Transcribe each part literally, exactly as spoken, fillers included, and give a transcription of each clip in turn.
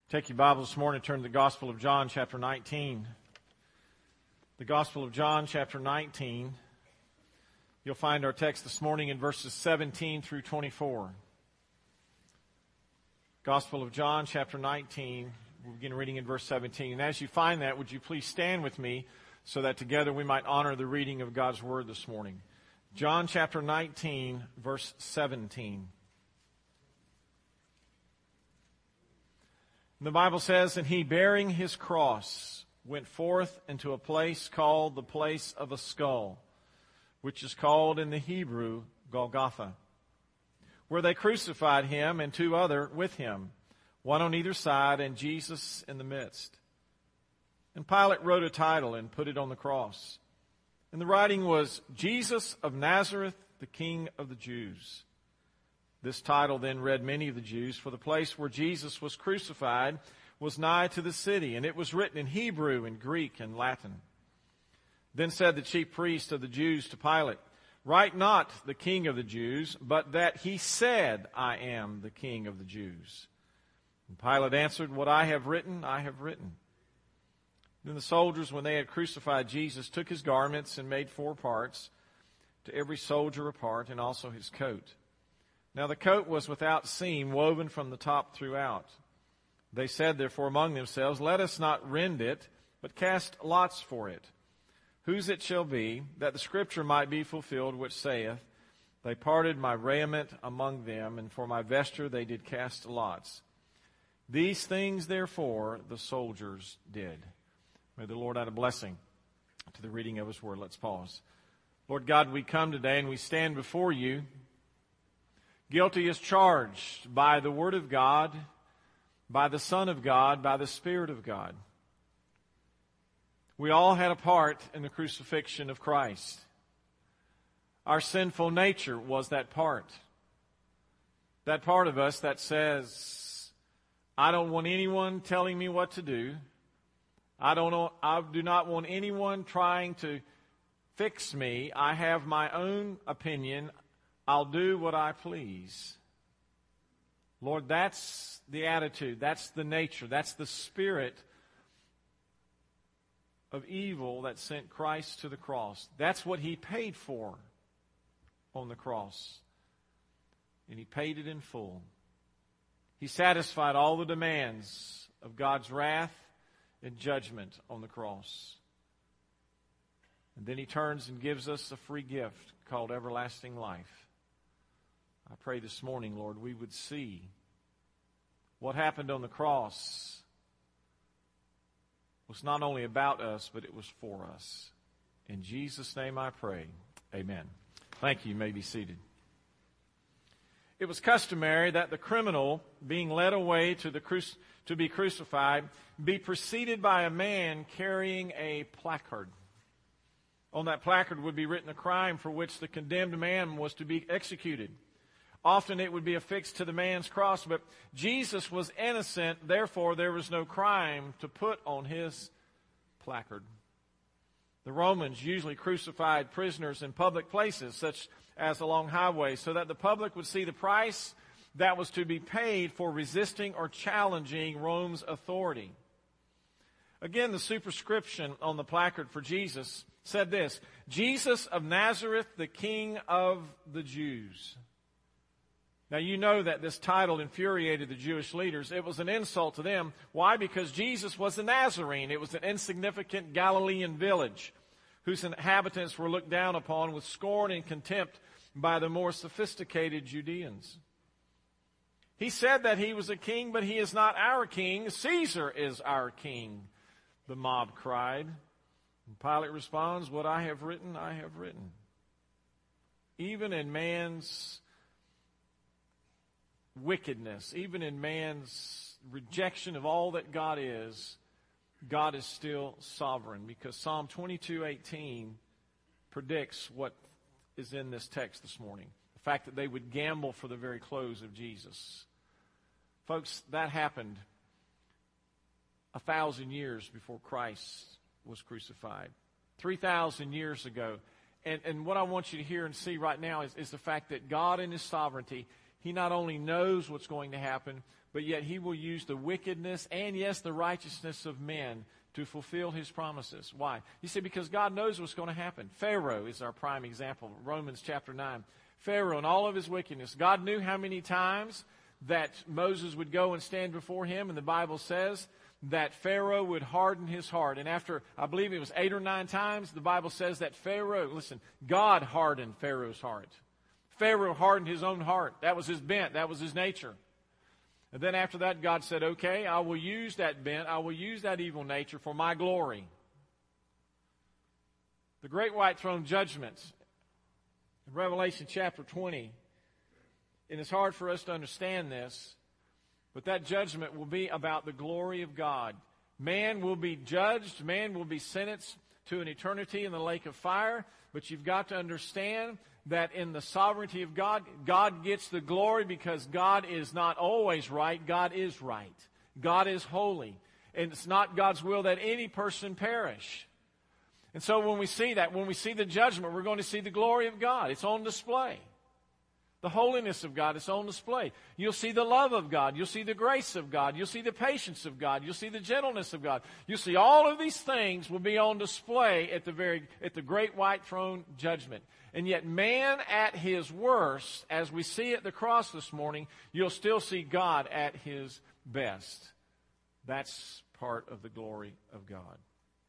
Take your Bible this morning and turn to the Gospel of John, chapter nineteen. The Gospel of John, chapter nineteen. You'll find our text this morning in verses seventeen through twenty-four. Gospel of John, chapter nineteen. We'll begin reading in verse seventeen. And as you find that, would you please stand with me so that together we might honor the reading of God's Word this morning. John, chapter nineteen, verse seventeen. The Bible says, "And he, bearing his cross, went forth into a place called the place of a skull, which is called in the Hebrew Golgotha, where they crucified him and two other with him, one on either side, and Jesus in the midst. And Pilate wrote a title and put it on the cross. And the writing was, Jesus of Nazareth, the King of the Jews. This title then read many of the Jews, for the place where Jesus was crucified was nigh to the city, and it was written in Hebrew and Greek and Latin. Then said the chief priest of the Jews to Pilate, Write not the King of the Jews, but that he said, I am the King of the Jews. And Pilate answered, What I have written, I have written. Then the soldiers, when they had crucified Jesus, took his garments and made four parts, to every soldier a part, and also his coat. Now the coat was without seam, woven from the top throughout. They said therefore among themselves, Let us not rend it, but cast lots for it, whose it shall be, that the scripture might be fulfilled, which saith, They parted my raiment among them, and for my vesture they did cast lots. These things therefore the soldiers did." May the Lord add a blessing to the reading of his word. Let's pause. Lord God, we come today and we stand before you, guilty as charged by the Word of God, by the Son of God, by the Spirit of God. We all had a part in the crucifixion of Christ. Our sinful nature was that part. That part of us that says, I don't want anyone telling me what to do. I don't know, I do not want anyone trying to fix me. I have my own opinion. I'll do what I please. Lord, that's the attitude, that's the nature, that's the spirit of evil that sent Christ to the cross. That's what he paid for on the cross. And he paid it in full. He satisfied all the demands of God's wrath and judgment on the cross. And then he turns and gives us a free gift called everlasting life. I pray this morning, Lord, we would see what happened on the cross was not only about us, but it was for us. In Jesus' name I pray. Amen. Thank you. You may be seated. It was customary that the criminal being led away to, the cru- to be crucified be preceded by a man carrying a placard. On that placard would be written a crime for which the condemned man was to be executed. Often it would be affixed to the man's cross, but Jesus was innocent, therefore there was no crime to put on his placard. The Romans usually crucified prisoners in public places, such as along highways, so that the public would see the price that was to be paid for resisting or challenging Rome's authority. Again, the superscription on the placard for Jesus said this, Jesus of Nazareth, the King of the Jews. Now, you know that this title infuriated the Jewish leaders. It was an insult to them. Why? Because Jesus was a Nazarene. It was an insignificant Galilean village whose inhabitants were looked down upon with scorn and contempt by the more sophisticated Judeans. He said that he was a king, but he is not our king. Caesar is our king, the mob cried. And Pilate responds, What I have written, I have written. Even in man's wickedness, even in man's rejection of all that God is, God is still sovereign, because Psalm twenty-two eighteen predicts what is in this text this morning. The fact that they would gamble for the very clothes of Jesus. Folks, that happened a thousand years before Christ was crucified. Three thousand years ago. And, and what I want you to hear and see right now is, is the fact that God in his sovereignty, he not only knows what's going to happen, but yet he will use the wickedness and, yes, the righteousness of men to fulfill his promises. Why? You see, because God knows what's going to happen. Pharaoh is our prime example. Romans chapter nine. Pharaoh and all of his wickedness. God knew how many times that Moses would go and stand before him, and the Bible says that Pharaoh would harden his heart. And after, I believe it was eight or nine times, the Bible says that Pharaoh, listen, God hardened Pharaoh's heart. Pharaoh hardened his own heart. That was his bent. That was his nature. And then after that, God said, okay, I will use that bent. I will use that evil nature for my glory. The great white throne judgment in Revelation chapter twenty. And it's hard for us to understand this, but that judgment will be about the glory of God. Man will be judged. Man will be sentenced to an eternity in the lake of fire. But you've got to understand that in the sovereignty of God, God gets the glory because God is not always right. God is right. God is holy. And it's not God's will that any person perish. And so when we see that, when we see the judgment, we're going to see the glory of God. It's on display. The holiness of God is on display. You'll see the love of God. You'll see the grace of God. You'll see the patience of God. You'll see the gentleness of God. You'll see all of these things will be on display at the very at the great white throne judgment. And yet man at his worst, as we see at the cross this morning, you'll still see God at his best. That's part of the glory of God.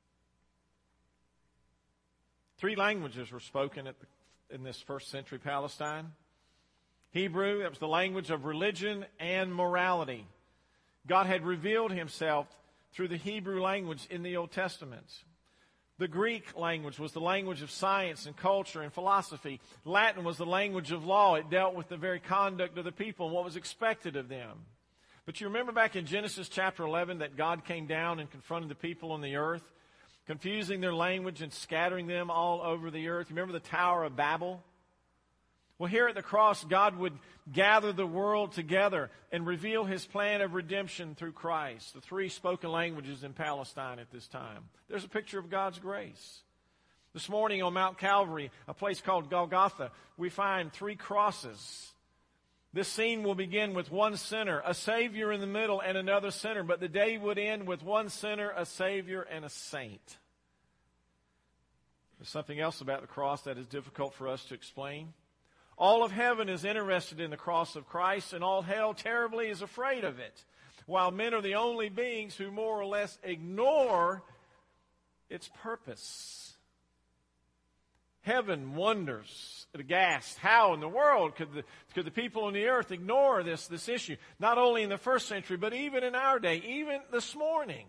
Three languages were spoken at the, in this first century Palestine. Hebrew, that was the language of religion and morality. God had revealed himself through the Hebrew language in the Old Testament. The Greek language was the language of science and culture and philosophy. Latin was the language of law. It dealt with the very conduct of the people and what was expected of them. But you remember back in Genesis chapter eleven that God came down and confronted the people on the earth, confusing their language and scattering them all over the earth. You remember the Tower of Babel? Well, here at the cross, God would gather the world together and reveal his plan of redemption through Christ. The three spoken languages in Palestine at this time. There's a picture of God's grace. This morning on Mount Calvary, a place called Golgotha, we find three crosses. This scene will begin with one sinner, a Savior in the middle, and another sinner. But the day would end with one sinner, a Savior, and a saint. There's something else about the cross that is difficult for us to explain. All of heaven is interested in the cross of Christ, and all hell terribly is afraid of it, while men are the only beings who more or less ignore its purpose. Heaven wonders, aghast, how in the world could the, could the people on the earth ignore this, this issue? Not only in the first century, but even in our day, even this morning.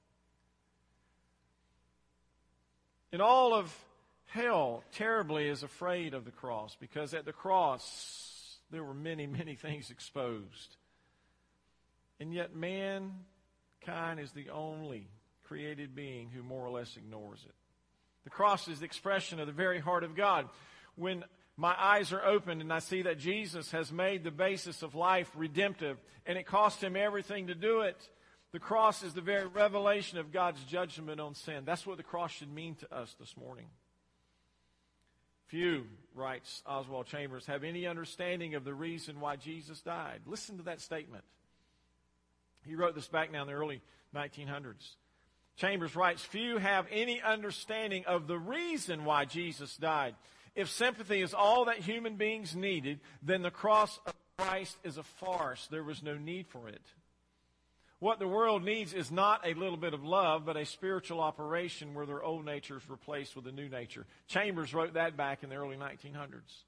In all of hell terribly is afraid of the cross, because at the cross there were many, many things exposed. And yet mankind is the only created being who more or less ignores it. The cross is the expression of the very heart of God. When my eyes are opened and I see that Jesus has made the basis of life redemptive, and it cost him everything to do it, the cross is the very revelation of God's judgment on sin. That's what the cross should mean to us this morning. Few, writes Oswald Chambers, have any understanding of the reason why Jesus died. Listen to that statement. He wrote this back now in the early nineteen hundreds. Chambers writes, few have any understanding of the reason why Jesus died. If sympathy is all that human beings needed, then the cross of Christ is a farce. There was no need for it. What the world needs is not a little bit of love, but a spiritual operation where their old nature is replaced with a new nature. Chambers wrote that back in the early nineteen hundreds.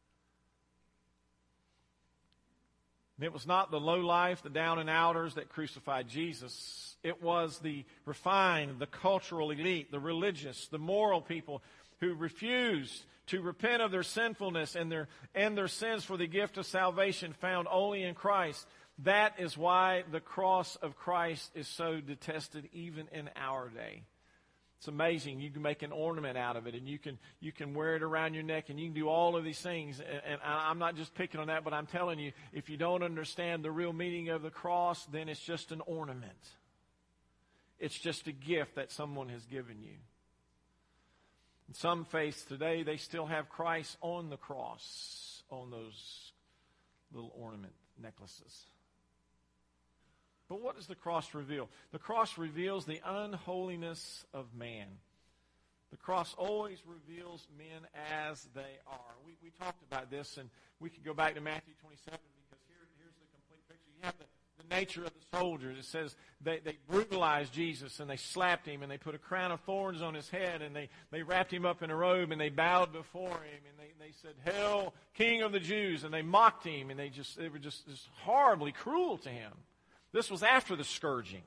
And it was not the low life, the down and outers that crucified Jesus. It was the refined, the cultural elite, the religious, the moral people who refused to repent of their sinfulness and their, and their sins for the gift of salvation found only in Christ. That is why the cross of Christ is so detested even in our day. It's amazing. You can make an ornament out of it, and you can you can wear it around your neck, and you can do all of these things. And, and I'm not just picking on that, but I'm telling you, if you don't understand the real meaning of the cross, then it's just an ornament. It's just a gift that someone has given you. In some faiths today, they still have Christ on the cross, on those little ornament necklaces. But what does the cross reveal? The cross reveals the unholiness of man. The cross always reveals men as they are. We, we talked about this, and we could go back to Matthew twenty-seven, because here, here's the complete picture. You have the, the nature of the soldiers. It says they, they brutalized Jesus, and they slapped him, and they put a crown of thorns on his head, and they, they wrapped him up in a robe, and they bowed before him, and they, they said, "Hail, King of the Jews," and they mocked him, and they just they were just, just horribly cruel to him. This was after the scourging.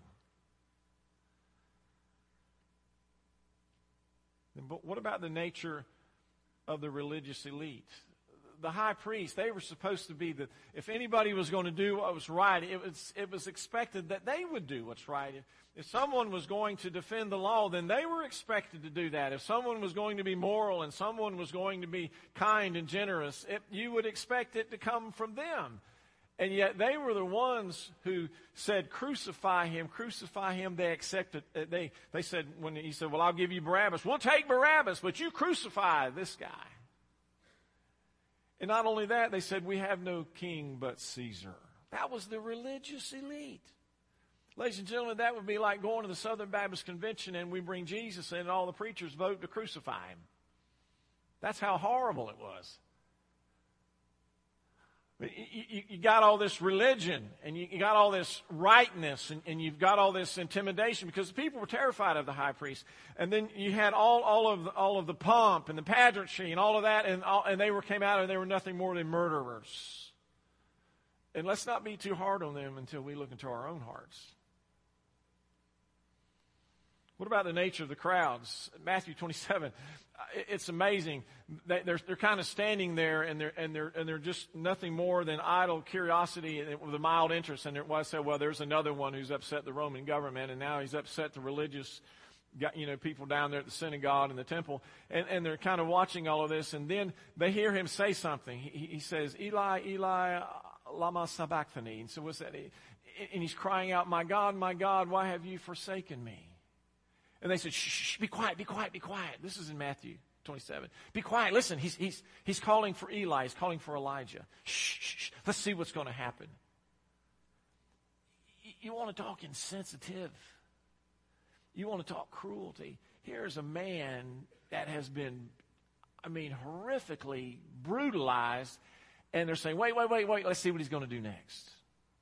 But what about the nature of the religious elite? The high priest, they were supposed to be the, if anybody was going to do what was right, it was, it was expected that they would do what's right. If, if someone was going to defend the law, then they were expected to do that. If someone was going to be moral and someone was going to be kind and generous, it, you would expect it to come from them. And yet they were the ones who said, "Crucify him, crucify him." They accepted. They, they said, when he said, "Well, I'll give you Barabbas." "We'll take Barabbas, but you crucify this guy." And not only that, they said, "We have no king but Caesar." That was the religious elite. Ladies and gentlemen, that would be like going to the Southern Baptist Convention and we bring Jesus in and all the preachers vote to crucify him. That's how horrible it was. You, you, you got all this religion, and you, you got all this rightness, and, and you've got all this intimidation, because the people were terrified of the high priest. And then you had all, all of the, all of the pomp and the pageantry and all of that, and all, and they were came out and they were nothing more than murderers. And let's not be too hard on them until we look into our own hearts. What about the nature of the crowds? Matthew twenty-seven, it's amazing. They, they're they're kind of standing there, and they're and they're and they're just nothing more than idle curiosity with a mild interest. And I said, well, there's another one who's upset the Roman government, and now he's upset the religious, you know, people down there at the synagogue and the temple, and and they're kind of watching all of this. And then they hear him say something. He, he says, "Eli, Eli, lama sabachthani." And so what's that? And he's crying out, "My God, my God, why have you forsaken me?" And they said, shh, shh, be quiet, be quiet, be quiet. This is in Matthew twenty-seven. Be quiet. Listen, he's, he's, he's calling for Eli. He's calling for Elijah. Shh, shh, shh. Let's see what's going to happen. You, you want to talk insensitive. You want to talk cruelty. Here's a man that has been, I mean, horrifically brutalized. And they're saying, wait, wait, wait, wait. Let's see what he's going to do next.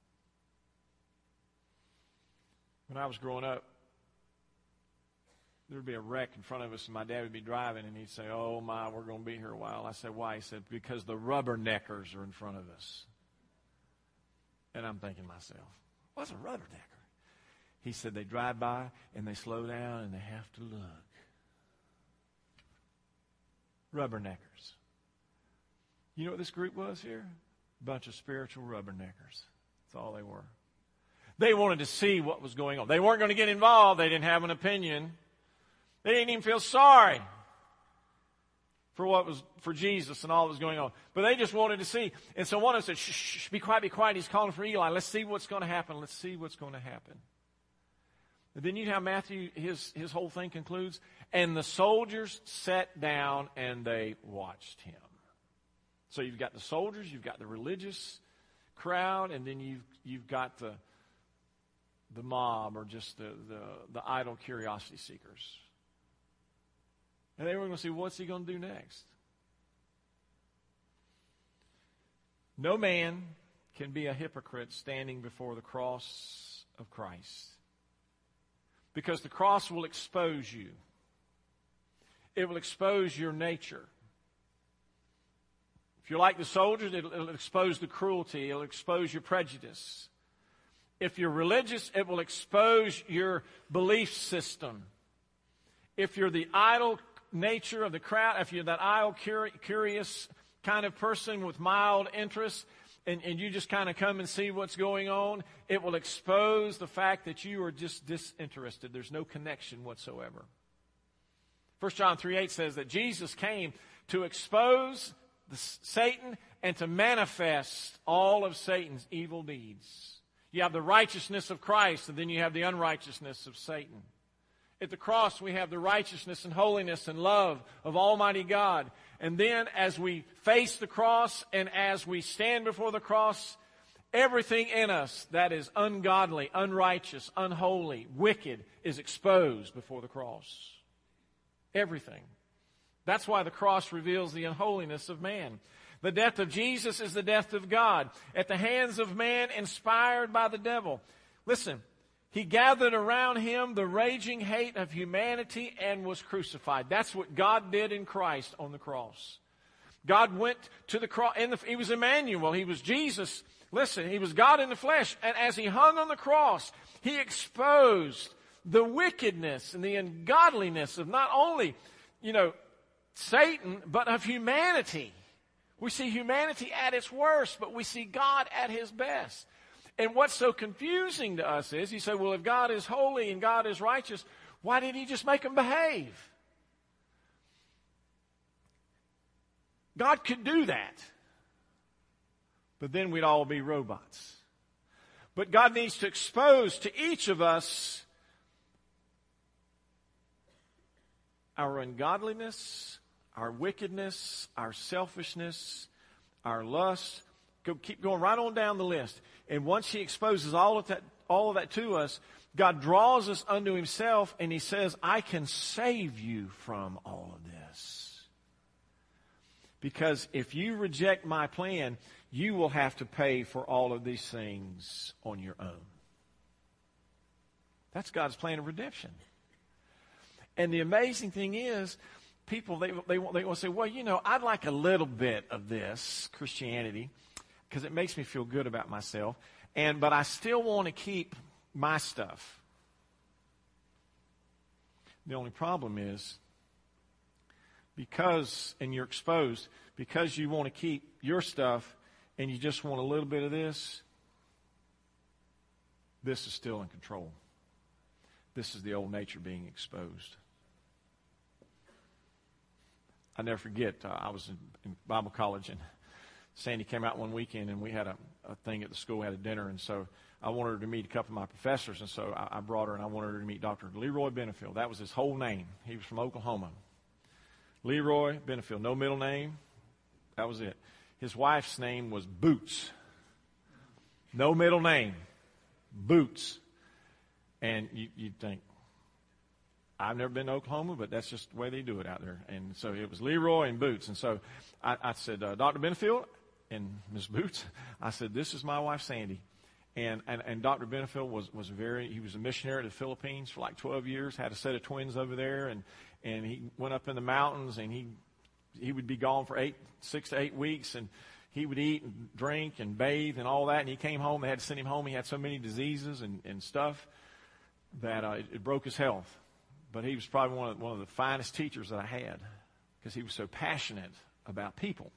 When I was growing up, there would be a wreck in front of us, and my dad would be driving, and he'd say, "Oh, my, we're going to be here a while." I said, "Why?" He said, "Because the rubberneckers are in front of us." And I'm thinking to myself, what's a rubbernecker? He said, "They drive by, and they slow down, and they have to look." Rubberneckers. You know what this group was here? A bunch of spiritual rubberneckers. That's all they were. They wanted to see what was going on. They weren't going to get involved. They didn't have an opinion. They didn't even feel sorry for what was for Jesus and all that was going on. But they just wanted to see. And so one of them said, shh, shh, be quiet, be quiet. He's calling for Eli. Let's see what's going to happen. Let's see what's going to happen. And then you know how Matthew, his, his whole thing concludes? And the soldiers sat down and they watched him. So you've got the soldiers, you've got the religious crowd, and then you've, you've got the, the mob, or just the, the, the idle curiosity seekers. And they were going to see, what's he going to do next? No man can be a hypocrite standing before the cross of Christ. Because the cross will expose you. It will expose your nature. If you're like the soldiers, it'll, it'll expose the cruelty. It'll expose your prejudice. If you're religious, it will expose your belief system. If you're the idle nature of the crowd, if you're that idle, curious kind of person with mild interest, and, and you just kind of come and see what's going on, it will expose the fact that you are just disinterested. There's no connection whatsoever. First John three eight says that Jesus came to expose the, Satan and to manifest all of Satan's evil deeds. You have the righteousness of Christ, and then you have the unrighteousness of Satan. At the cross, we have the righteousness and holiness and love of Almighty God. And then as we face the cross and as we stand before the cross, Everything in us that is ungodly, unrighteous, unholy, wicked is exposed before the cross. Everything. That's why the cross reveals the unholiness of man. The death of Jesus is the death of God at the hands of man, inspired by the devil. Listen, he gathered around him the raging hate of humanity and was crucified. That's what God did in Christ on the cross. God went to the cross. In the, he was Emmanuel. He was Jesus. Listen, he was God in the flesh. And as he hung on the cross, he exposed the wickedness and the ungodliness of not only, you know, Satan, but of humanity. We see humanity at its worst, but we see God at his best. And what's so confusing to us is, you say, well, if God is holy and God is righteous, why didn't he just make them behave? God could do that. But then we'd all be robots. But God needs to expose to each of us our ungodliness, our wickedness, our selfishness, our lust. Go, keep going right on down the list. And once he exposes all of that, all of that to us, God draws us unto himself and he says, I can save you from all of this. Because if you reject my plan, you will have to pay for all of these things on your own. That's God's plan of redemption. And the amazing thing is, people, they, they, they will say, well, you know, I'd like a little bit of this Christianity because it makes me feel good about myself, and but I still want to keep my stuff. The only problem is, because, and you're exposed, because you want to keep your stuff and you just want a little bit of this, this is still in control. This is the old nature being exposed. I never forget, uh, I was in, in Bible college, and Sandy came out one weekend, and we had a, a thing at the school, we had a dinner, and so I wanted her to meet a couple of my professors, and so I, I brought her, and I wanted her to meet Doctor Leroy Benefield. That was his whole name. He was from Oklahoma. Leroy Benefield, no middle name. That was it. His wife's name was Boots. No middle name. Boots. And you, you'd think, I've never been to Oklahoma, but that's just the way they do it out there. And so it was Leroy and Boots. And so I, I said, uh, Doctor Benefield and Miss Boots, I said, this is my wife, Sandy. And, and, and Doctor Benefield was, was very, he was a missionary to the Philippines for like twelve years, had a set of twins over there, and, and he went up in the mountains, and he, he would be gone for eight, six to eight weeks, and he would eat and drink and bathe and all that, and he came home, they had to send him home, he had so many diseases and, and stuff that uh, it, it broke his health. But he was probably one of, one of the finest teachers that I had, because he was so passionate about people.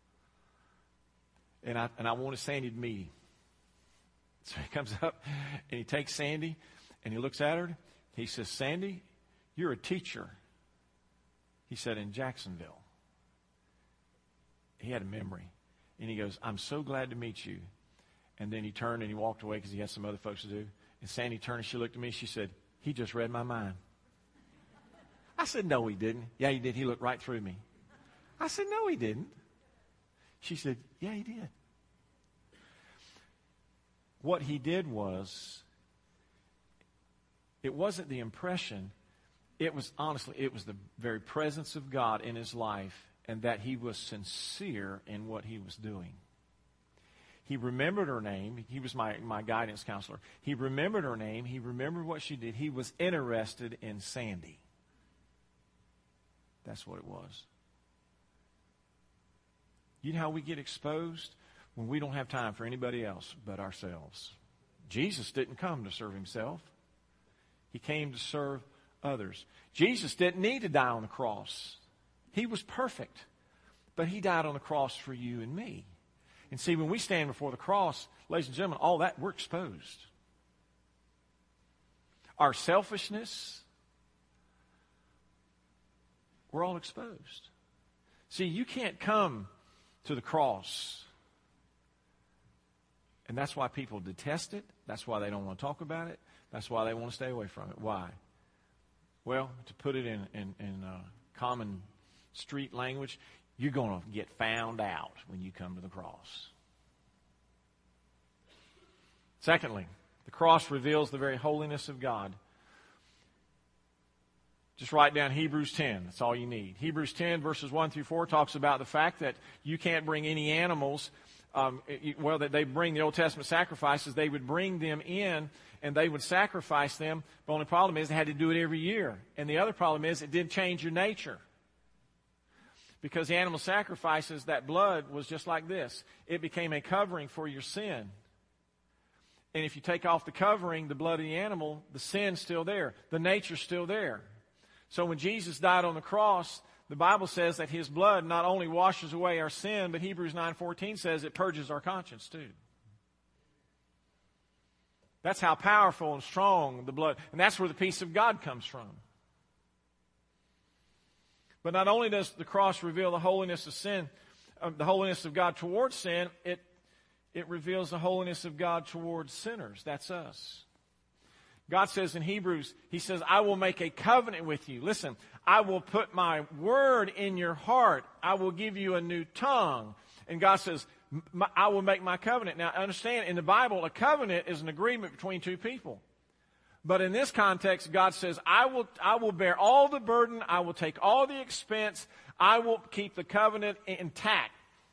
And I, and I wanted Sandy to meet him. So he comes up, and he takes Sandy, and he looks at her. He says, Sandy, you're a teacher. He said, in Jacksonville. He had a memory. And he goes, I'm so glad to meet you. And then he turned and he walked away because he had some other folks to do. And Sandy turned and she looked at me. She said, he just read my mind. I said, no, he didn't. Yeah, he did. He looked right through me. I said, no, he didn't. She said, yeah, he did. What he did was, it wasn't the impression. It was, honestly, it was the very presence of God in his life, and that he was sincere in what he was doing. He remembered her name. He was my, my guidance counselor. He remembered her name. He remembered what she did. He was interested in Sandy. That's what it was. You know how we get exposed? When we don't have time for anybody else but ourselves. Jesus didn't come to serve himself. He came to serve others. Jesus didn't need to die on the cross. He was perfect. But he died on the cross for you and me. And see, when we stand before the cross, ladies and gentlemen, all that, we're exposed. Our selfishness, we're all exposed. See, you can't come to the cross. And that's why people detest it. That's why they don't want to talk about it. That's why they want to stay away from it. Why? Well, to put it in, in, in uh, common street language, you're going to get found out when you come to the cross. Secondly, the cross reveals the very holiness of God. Just write down Hebrews ten. That's all you need. Hebrews ten, verses one through four, talks about the fact that you can't bring any animals. Um, well, that they bring the Old Testament sacrifices. They would bring them in, and they would sacrifice them. The only problem is they had to do it every year. And the other problem is it didn't change your nature. Because the animal sacrifices, that blood was just like this. It became a covering for your sin. And if you take off the covering, the blood of the animal, the sin's still there. The nature's still there. So when Jesus died on the cross, the Bible says that His blood not only washes away our sin, but Hebrews nine fourteen says it purges our conscience too. That's how powerful and strong the blood, and that's where the peace of God comes from. But not only does the cross reveal the holiness of sin, uh, the holiness of God towards sin, it it reveals the holiness of God towards sinners. That's us. God says in Hebrews, He says, I will make a covenant with you. Listen, I will put my word in your heart. I will give you a new tongue. And God says, I will make my covenant. Now, understand, in the Bible, a covenant is an agreement between two people. But in this context, God says, I will, I will bear all the burden. I will take all the expense. I will keep the covenant intact.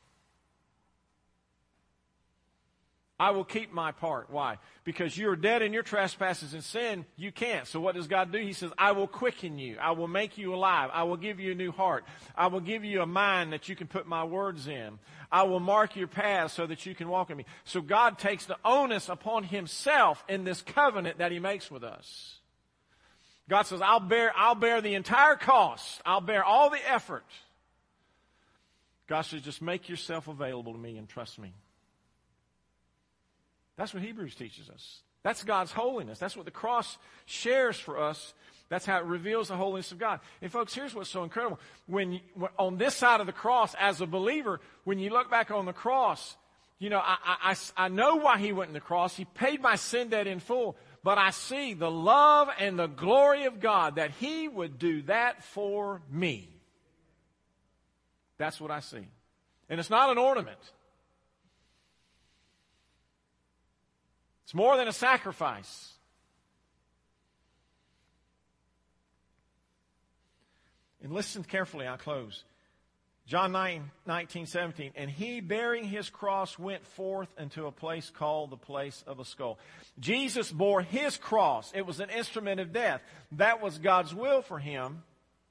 I will keep my part. Why? Because you are dead in your trespasses and sin, you can't. So what does God do? He says, I will quicken you. I will make you alive. I will give you a new heart. I will give you a mind that you can put my words in. I will mark your path so that you can walk in me. So God takes the onus upon Himself in this covenant that He makes with us. God says, I'll bear, I'll bear the entire cost. I'll bear all the effort. God says, just make yourself available to me and trust me. That's what Hebrews teaches us. That's God's holiness. That's what the cross shares for us. That's how it reveals the holiness of God. And folks, here's what's so incredible. When, you, when on this side of the cross, as a believer, when you look back on the cross, you know, I, I, I know why He went in the cross. He paid my sin debt in full. But I see the love and the glory of God that He would do that for me. That's what I see. And it's not an ornament. It's more than a sacrifice. And listen carefully, I'll close. John nine, nineteen, seventeen. And He, bearing His cross, went forth into a place called the place of a skull. Jesus bore His cross. It was an instrument of death. That was God's will for Him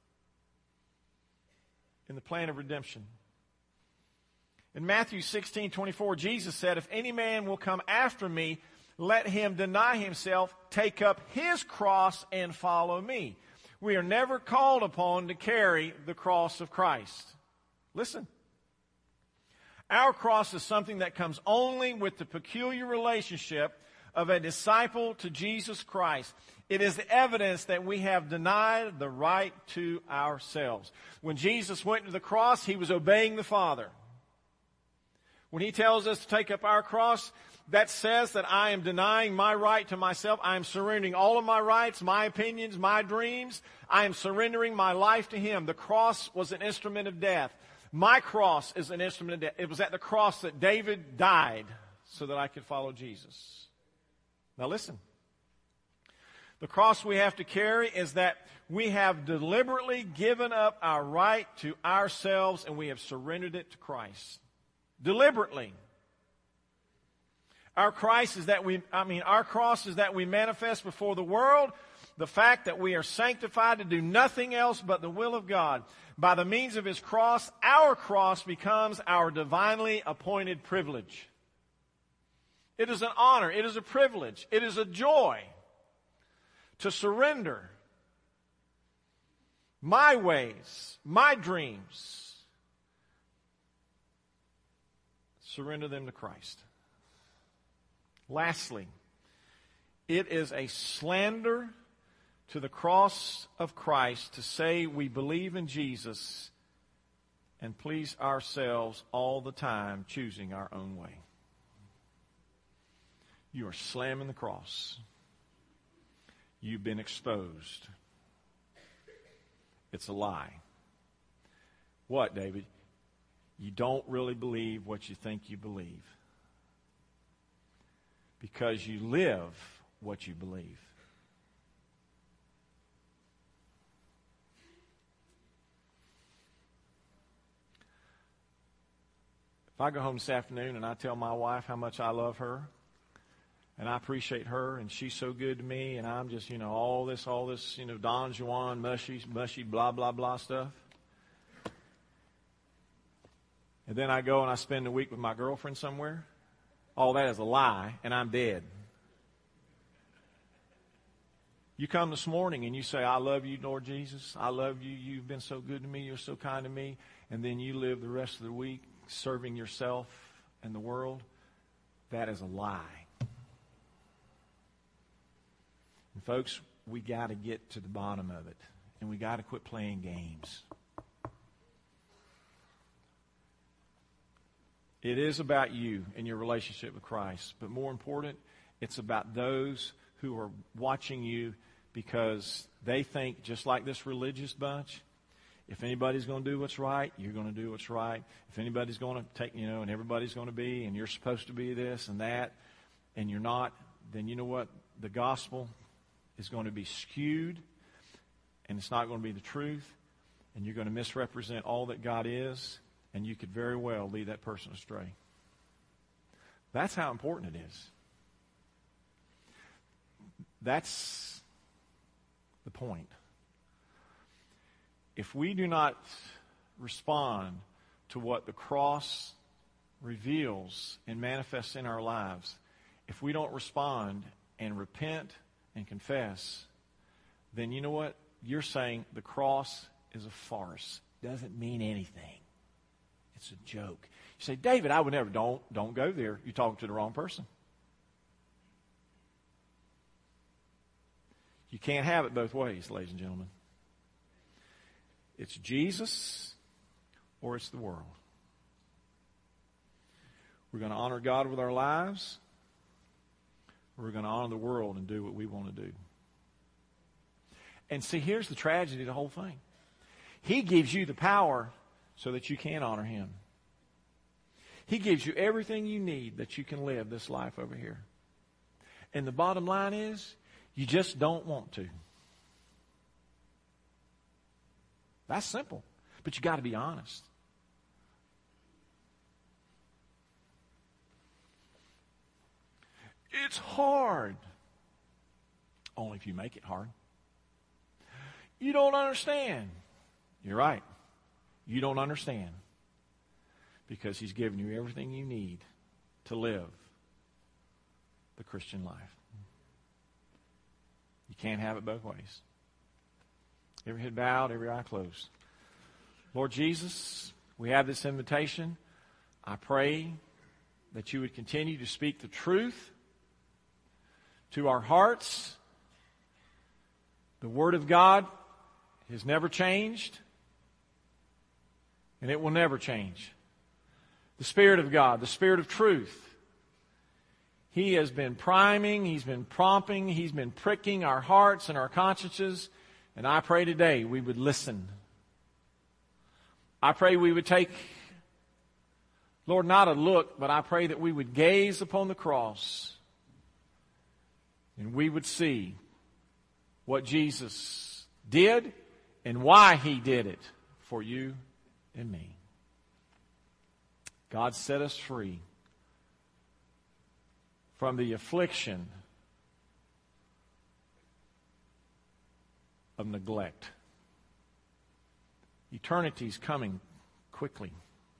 in the plan of redemption. In Matthew sixteen, twenty-four, Jesus said, if any man will come after me, let him deny himself, take up his cross, and follow me. We are never called upon to carry the cross of Christ. Listen. Our cross is something that comes only with the peculiar relationship of a disciple to Jesus Christ. It is the evidence that we have denied the right to ourselves. When Jesus went to the cross, He was obeying the Father. When He tells us to take up our cross, that says that I am denying my right to myself. I am surrendering all of my rights, my opinions, my dreams. I am surrendering my life to Him. The cross was an instrument of death. My cross is an instrument of death. It was at the cross that David died so that I could follow Jesus. Now listen. The cross we have to carry is that we have deliberately given up our right to ourselves and we have surrendered it to Christ. Deliberately. Our Christ is that we, I mean, our cross is that we manifest before the world the fact that we are sanctified to do nothing else but the will of God. By the means of His cross, our cross becomes our divinely appointed privilege. It is an honor. It is a privilege. It is a joy to surrender my ways, my dreams, surrender them to Christ. Lastly, it is a slander to the cross of Christ to say we believe in Jesus and please ourselves all the time, choosing our own way. You are slamming the cross. You've been exposed. It's a lie. What, David? You don't really believe what you think you believe. because you live what you believe. If I go home this afternoon and I tell my wife how much I love her and I appreciate her and she's so good to me and I'm just, you know, all this, all this, you know, Don Juan, mushy, mushy, blah, blah, blah stuff. And then I go and I spend a week with my girlfriend somewhere. All that is a lie and I'm dead. You come this morning and you say, I love you, Lord Jesus. I love you. You've been so good to me. You're so kind to me. And then you live the rest of the week serving yourself and the world. That is a lie. And folks, we got to get to the bottom of it. And we got to quit playing games. It is about you and your relationship with Christ. But more important, it's about those who are watching you because they think, just like this religious bunch, if anybody's going to do what's right, you're going to do what's right. If anybody's going to take, you know, and everybody's going to be, and you're supposed to be this and that, and you're not, then you know what? The gospel is going to be skewed, and it's not going to be the truth, and you're going to misrepresent all that God is, and you could very well lead that person astray. That's how important it is. That's the point. If we do not respond to what the cross reveals and manifests in our lives, if we don't respond and repent and confess, then you know what? You're saying the cross is a farce. Doesn't mean anything. It's a joke. You say, David, I would never. Don't, don't go there. You're talking to the wrong person. You can't have it both ways, ladies and gentlemen. It's Jesus or it's the world. We're going to honor God with our lives, or we're going to honor the world and do what we want to do. And see, here's the tragedy of the whole thing. He gives you the power so that you can honor Him. He gives you everything you need that you can live this life over here. And the bottom line is, you just don't want to. That's simple. But you got to be honest. It's hard. Only if you make it hard. You don't understand. You're right. You don't understand. Because He's given you everything you need to live the Christian life. You can't have it both ways. Every head bowed, every eye closed. Lord Jesus, we have this invitation. I pray that you would continue to speak the truth to our hearts. The Word of God has never changed, and it will never change. The Spirit of God, the Spirit of truth, He has been priming, He's been prompting, He's been pricking our hearts and our consciences. And I pray today we would listen. I pray we would take, Lord, not a look, but I pray that we would gaze upon the cross and we would see what Jesus did and why He did it for you and me. God set us free from the affliction of neglect. Eternity's coming quickly.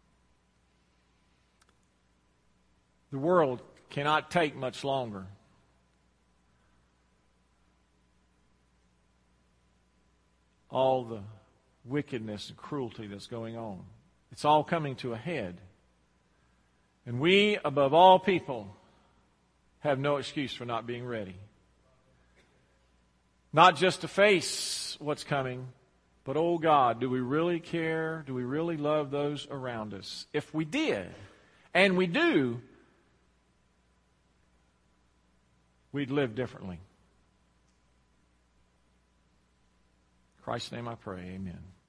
The world cannot take much longer. All the wickedness and cruelty that's going on. It's all coming to a head. And we, above all people, have no excuse for not being ready. Not just to face what's coming, but, oh God, do we really care? Do we really love those around us? If we did, and we do, we'd live differently. In Christ's name I pray, amen.